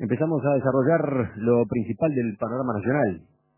Empezamos a desarrollar lo principal del panorama nacional.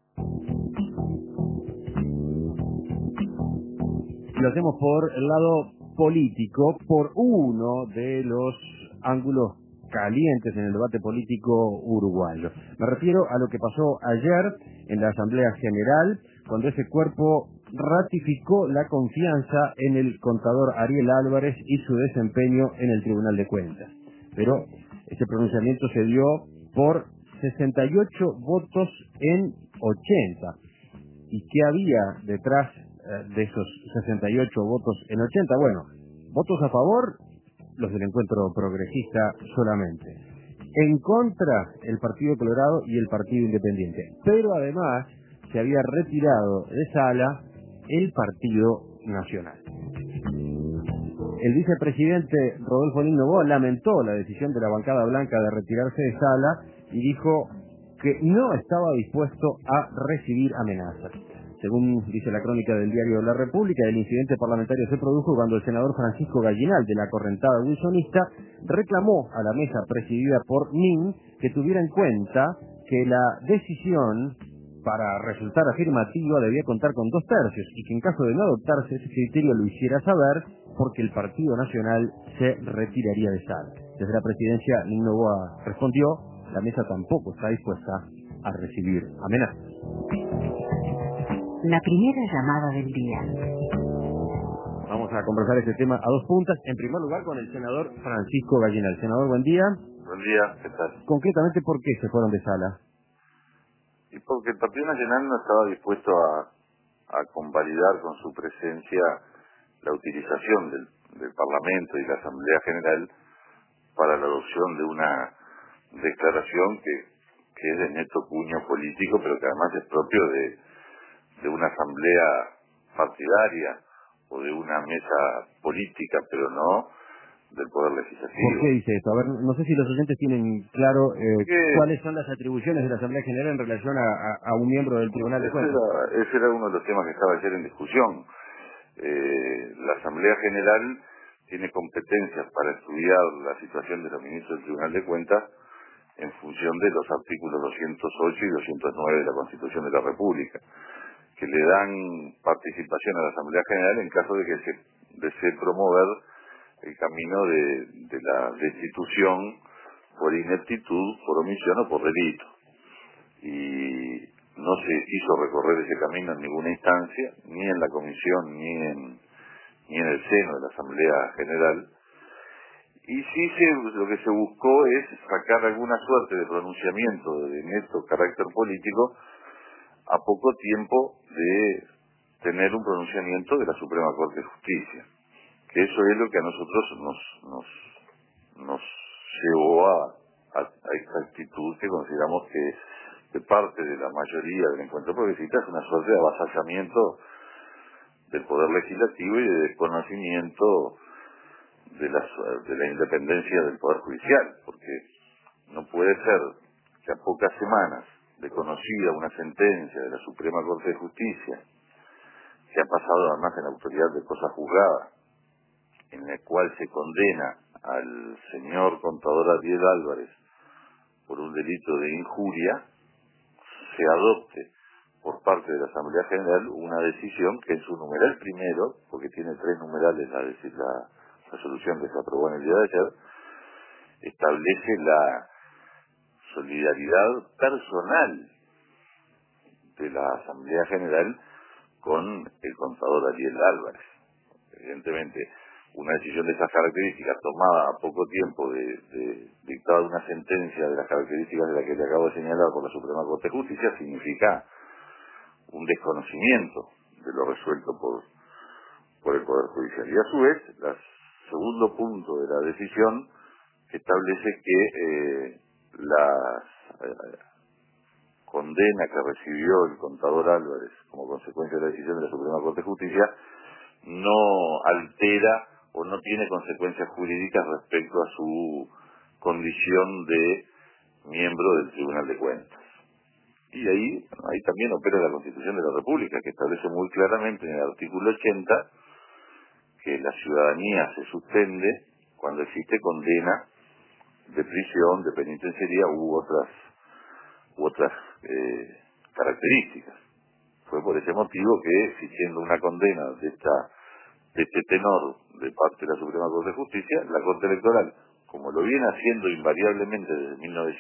Lo hacemos por el lado político, por uno de los ángulos calientes en el debate político uruguayo. Me refiero a lo que pasó ayer en la Asamblea General, cuando ese cuerpo ratificó la confianza en el contador Ariel Álvarez y su desempeño en el Tribunal de Cuentas. Pero ese pronunciamiento se dio por 68 votos en 80. ¿Y qué había detrás de esos 68 votos en 80? Bueno, votos a favor, los del Encuentro Progresista solamente. En contra, el Partido Colorado y el Partido Independiente. Pero además, se había retirado de sala el Partido Nacional. El vicepresidente Rodolfo Noboa lamentó la decisión de la bancada blanca de retirarse de sala y dijo que no estaba dispuesto a recibir amenazas. Según dice la crónica del diario La República, el incidente parlamentario se produjo cuando el senador Francisco Gallinal, de la correntada wilsonista, reclamó a la mesa presidida por Nin que tuviera en cuenta que la decisión para resultar afirmativa debía contar con 2/3 y que en caso de no adoptarse ese criterio lo hiciera saber porque el Partido Nacional se retiraría de sala. Desde la presidencia, Nin Noboa respondió: la mesa tampoco está dispuesta a recibir amenazas. La primera llamada del día. Vamos a conversar este tema a dos puntas. En primer lugar, con el senador Francisco Gallinal. Senador, buen día. Buen día, ¿qué tal? Concretamente, ¿por qué se fueron de sala? Y porque el Partido Nacional no estaba dispuesto a convalidar con su presencia la utilización del Parlamento y la Asamblea General para la adopción de una declaración que es de neto cuño político, pero que además es propio de una asamblea partidaria o de una mesa política, pero no del Poder Legislativo. ¿Por qué dice esto? A ver, no sé si los oyentes tienen claro cuáles son las atribuciones de la Asamblea General en relación a un miembro del Tribunal de Cuentas. Ese era uno de los temas que estaba ayer en discusión. La Asamblea General tiene competencias para estudiar la situación de los ministros del Tribunal de Cuentas en función de los artículos 208 y 209 de la Constitución de la República, que le dan participación a la Asamblea General en caso de que se desee promover el camino de la destitución por ineptitud, por omisión o por delito. Y no se quiso recorrer ese camino en ninguna instancia, ni en la comisión, ni en el seno de la Asamblea General. Y sí lo que se buscó es sacar alguna suerte de pronunciamiento de neto carácter político a poco tiempo de tener un pronunciamiento de la Suprema Corte de Justicia, que eso es lo que a nosotros nos llevó a esta actitud que consideramos que de parte de la mayoría del Encuentro Progresista es una suerte de avasallamiento del Poder Legislativo y de desconocimiento de la independencia del Poder Judicial, porque no puede ser que a pocas semanas de conocida una sentencia de la Suprema Corte de Justicia, que ha pasado además en la autoridad de cosa juzgada, en la cual se condena al señor contador Ariel Álvarez por un delito de injuria, se adopte por parte de la Asamblea General una decisión que en su numeral primero, porque tiene 3 numerales la resolución que se aprobó en el día de ayer, establece la solidaridad personal de la Asamblea General con el contador Ariel Álvarez. Evidentemente, una decisión de esas características tomada a poco tiempo de dictada una sentencia de las características de la que le acabo de señalar por la Suprema Corte de Justicia significa un desconocimiento de lo resuelto por el Poder Judicial. Y a su vez, el segundo punto de la decisión que establece que la condena que recibió el contador Álvarez como consecuencia de la decisión de la Suprema Corte de Justicia no altera o no tiene consecuencias jurídicas respecto a su condición de miembro del Tribunal de Cuentas. Y ahí también opera la Constitución de la República, que establece muy claramente en el artículo 80 que la ciudadanía se suspende cuando existe condena de prisión, de penitenciaría u otras características. Fue por ese motivo que, existiendo una condena de este tenor de parte de la Suprema Corte de Justicia, la Corte Electoral, como lo viene haciendo invariablemente desde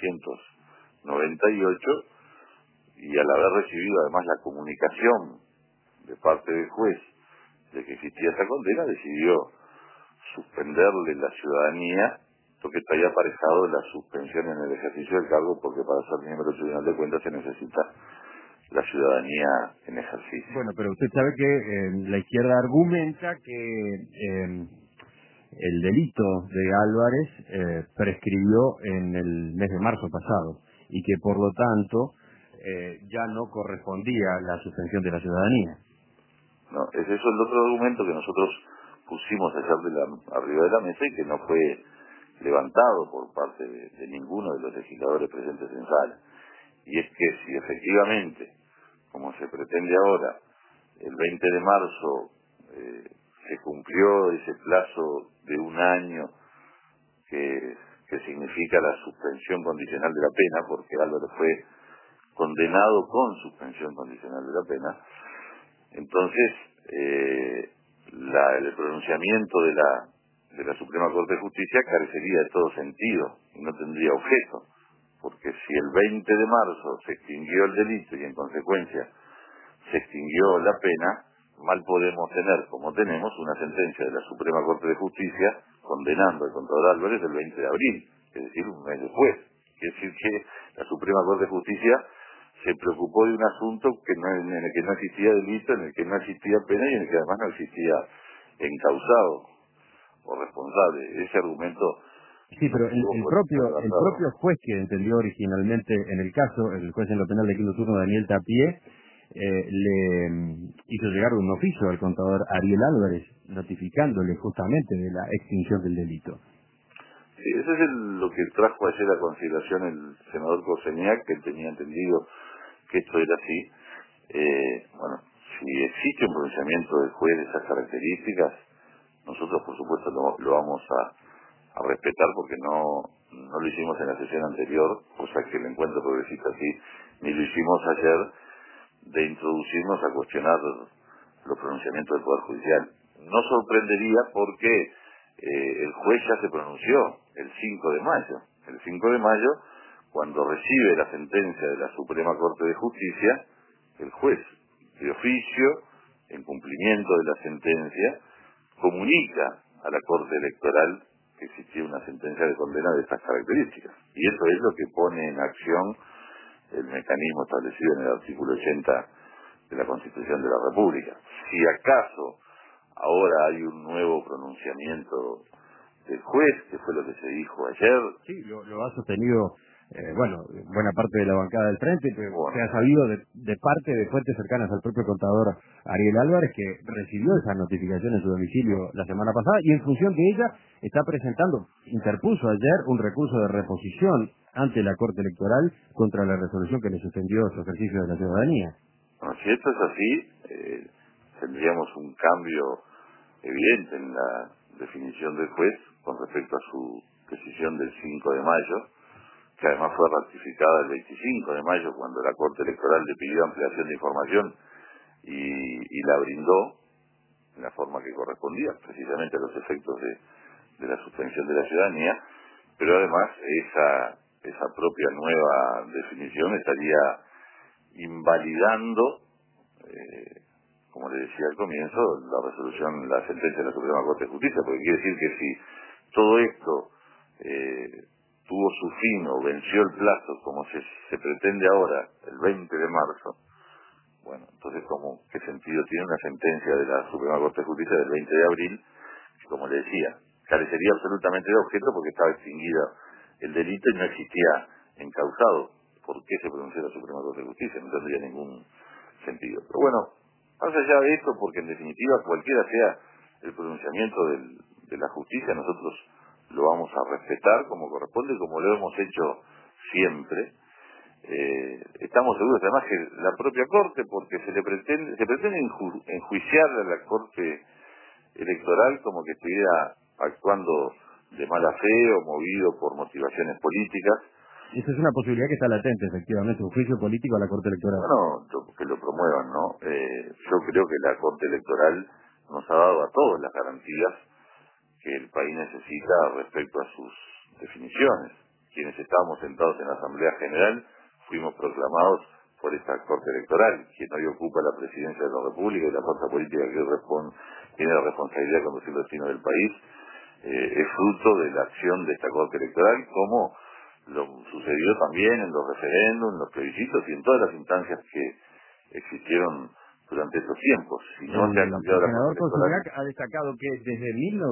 1998, y al haber recibido además la comunicación de parte del juez de que existía esa condena, decidió suspenderle la ciudadanía, lo que estaría aparejado de la suspensión en el ejercicio del cargo, porque para ser miembro del Tribunal de Cuentas se necesita la ciudadanía en ejercicio. Bueno, pero usted sabe que la izquierda argumenta que el delito de Álvarez prescribió en el mes de marzo pasado y que por lo tanto ya no correspondía la suspensión de la ciudadanía. No, es eso el otro argumento que nosotros pusimos ayer arriba de la mesa y que no fue levantado por parte de ninguno de los legisladores presentes en sala. Y es que si efectivamente, como se pretende ahora, el 20 de marzo se cumplió ese plazo de un año que significa la suspensión condicional de la pena, porque Álvaro fue condenado con suspensión condicional de la pena, entonces el pronunciamiento de la Suprema Corte de Justicia carecería de todo sentido y no tendría objeto, porque si el 20 de marzo se extinguió el delito y en consecuencia se extinguió la pena, mal podemos tener, como tenemos, una sentencia de la Suprema Corte de Justicia condenando al contador Álvarez el 20 de abril, es decir, un mes después. Quiere decir que la Suprema Corte de Justicia se preocupó de un asunto en el que no existía delito, en el que no existía pena y en el que además no existía encausado o responsable. Ese argumento... Sí, pero el propio juez que entendió originalmente en el caso, el juez en lo penal de quinto turno, Daniel Tapié, le hizo llegar un oficio al contador Ariel Álvarez, notificándole justamente de la extinción del delito. Sí, eso es lo que trajo ayer a consideración el senador Corseñac, que él tenía entendido que esto era así. Bueno, si existe un pronunciamiento del juez de esas características, nosotros por supuesto lo vamos a respetar, porque no lo hicimos en la sesión anterior, cosa que el encuentro progresista sí, ni lo hicimos ayer, de introducirnos a cuestionar los pronunciamientos del Poder Judicial. No sorprendería porque el juez ya se pronunció el 5 de mayo. El 5 de mayo, cuando recibe la sentencia de la Suprema Corte de Justicia, el juez, de oficio, en cumplimiento de la sentencia, comunica a la Corte Electoral que existía una sentencia de condena de estas características. Y eso es lo que pone en acción el mecanismo establecido en el artículo 80 de la Constitución de la República. Si acaso ahora hay un nuevo pronunciamiento del juez, que fue lo que se dijo ayer... Sí, lo ha sostenido, buena parte de la bancada del Frente, pero bueno, se ha sabido de parte de fuentes cercanas al propio contador Ariel Álvarez, que recibió esa notificación en su domicilio la semana pasada, y en función de ella interpuso ayer un recurso de reposición ante la Corte Electoral contra la resolución que le suspendió su ejercicio de la ciudadanía. Bueno, si esto es así, tendríamos un cambio evidente en la definición del juez con respecto a su decisión del 5 de mayo, que además fue ratificada el 25 de mayo cuando la Corte Electoral le pidió ampliación de información y la brindó en la forma que correspondía, precisamente a los efectos de la suspensión de la ciudadanía, pero además esa propia nueva definición estaría invalidando, como le decía al comienzo, la sentencia de la Suprema Corte de Justicia, porque quiere decir que si todo esto tuvo su fin o venció el plazo, como se pretende ahora, el 20 de marzo, bueno, entonces ¿qué sentido tiene una sentencia de la Suprema Corte de Justicia del 20 de abril, que, como le decía, carecería absolutamente de objeto porque estaba extinguida el delito y no existía encausado? ¿Por qué se pronunció la Suprema Corte de Justicia? No tendría ningún sentido. Pero bueno, más allá de esto, porque en definitiva cualquiera sea el pronunciamiento de la justicia, nosotros lo vamos a respetar como corresponde, como lo hemos hecho siempre. Estamos seguros además que la propia Corte, porque se pretende enjuiciar a la Corte Electoral como que estuviera actuando de mala fe o movido por motivaciones políticas. Esa es una posibilidad que está latente, efectivamente, un juicio político a la Corte Electoral. Bueno, que lo promuevan, ¿no? Yo creo que la Corte Electoral nos ha dado a todos las garantías que el país necesita respecto a sus definiciones. Quienes estábamos sentados en la Asamblea General fuimos proclamados por esta Corte Electoral. Quien hoy ocupa la presidencia de la República y la fuerza política que tiene la responsabilidad de conducir los destinos del país, es fruto de la acción de esta Corte Electoral, como lo sucedió también en los referéndums, en los plebiscitos y en todas las instancias que existieron durante estos tiempos. Si no se ha cambiado la senador Corte Electoral... Consumac ha destacado que desde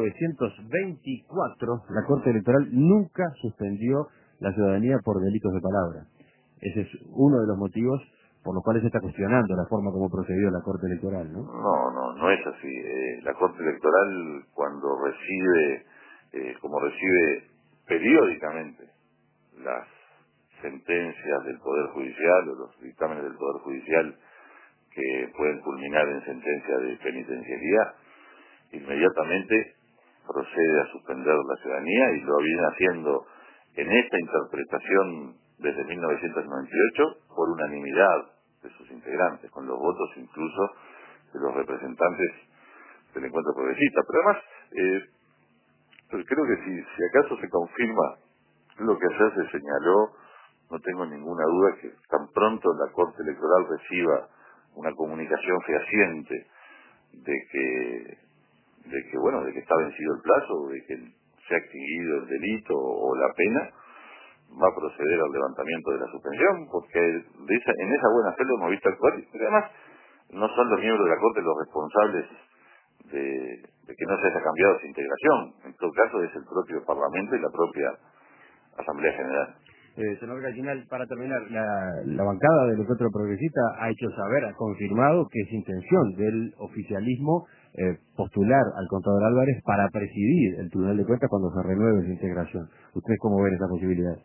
1924 la Corte Electoral nunca suspendió la ciudadanía por delitos de palabra. Ese es uno de los motivos por los cuales se está cuestionando la forma como procedió la Corte Electoral, ¿no? No es así. La Corte Electoral, cuando recibe, como recibe periódicamente las sentencias del Poder Judicial o los dictámenes del Poder Judicial que pueden culminar en sentencia de penitenciaría, inmediatamente procede a suspender la ciudadanía y lo viene haciendo en esta interpretación desde 1998 por unanimidad de sus integrantes, con los votos incluso de los representantes del Encuentro Progresista. Pero además, pues creo que si acaso se confirma lo que ayer se señaló, no tengo ninguna duda que tan pronto la Corte Electoral reciba una comunicación fehaciente de que está vencido el plazo, de que se ha extinguido el delito o la pena, va a proceder al levantamiento de la suspensión, porque en esa buena fe lo hemos visto actuar, pero además no son los miembros de la Corte los responsables de que no se haya cambiado esa integración. En todo caso es el propio Parlamento y la propia Asamblea General. Senador Gallinal, para terminar, la bancada del Encuentro Progresista ha hecho saber, ha confirmado que es intención del oficialismo postular al contador Álvarez para presidir el Tribunal de Cuentas cuando se renueve su integración. ¿Ustedes cómo ven esa posibilidad?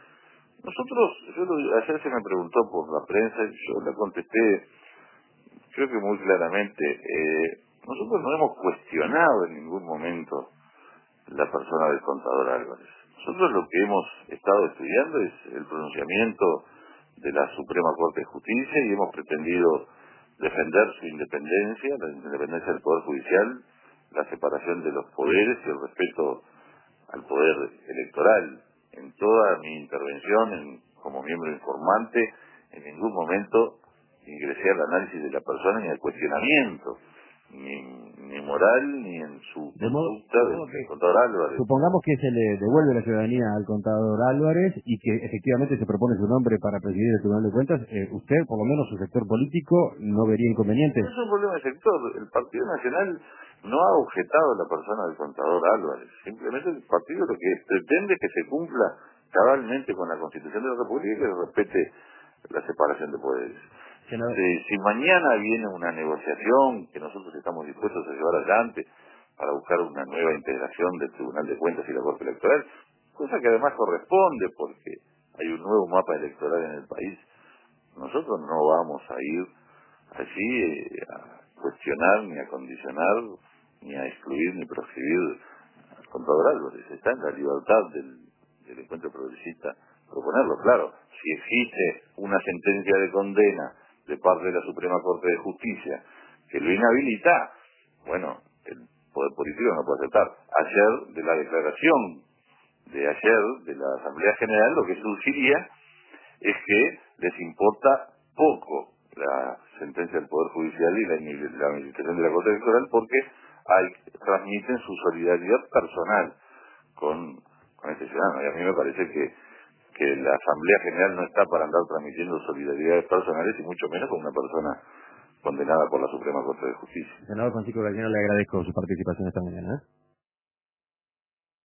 Ayer se me preguntó por la prensa y yo le contesté, creo que muy claramente, nosotros no hemos cuestionado en ningún momento la persona del contador Álvarez. Nosotros lo que hemos estado estudiando es el pronunciamiento de la Suprema Corte de Justicia y hemos pretendido defender su independencia, la independencia del Poder Judicial, la separación de los poderes y el respeto al poder electoral. En toda mi intervención como miembro informante, en ningún momento ingresé al análisis de la persona ni al cuestionamiento, ni moral, ni en su conducta del contador Álvarez. Supongamos que se le devuelve la ciudadanía al contador Álvarez y que efectivamente se propone su nombre para presidir el Tribunal de Cuentas. Usted, por lo menos su sector político, no vería inconvenientes. No es un problema de sector. El Partido Nacional no ha objetado a la persona del contador Álvarez. Simplemente el partido lo que pretende es que se cumpla cabalmente con la Constitución de la República y que se respete la separación de poderes. Si mañana viene una negociación que nosotros estamos dispuestos a llevar adelante para buscar una nueva integración del Tribunal de Cuentas y la Corte Electoral, cosa que además corresponde porque hay un nuevo mapa electoral en el país, nosotros no vamos a ir allí a cuestionar, ni a condicionar, ni a excluir, ni proscribir al contador Álvarez. Está en la libertad del Encuentro Progresista proponerlo. Claro, si existe una sentencia de condena de parte de la Suprema Corte de Justicia que lo inhabilita, bueno, el Poder Político no puede aceptar. Ayer, de la declaración de ayer de la Asamblea General, lo que surgiría es que les importa poco la sentencia del Poder Judicial y la administración de la Corte Electoral porque transmiten su solidaridad personal con este ciudadano. Y a mí me parece que la Asamblea General no está para andar transmitiendo solidaridades personales y mucho menos con una persona condenada por la Suprema Corte de Justicia. Senador Francisco Gallinal, le agradezco su participación esta mañana.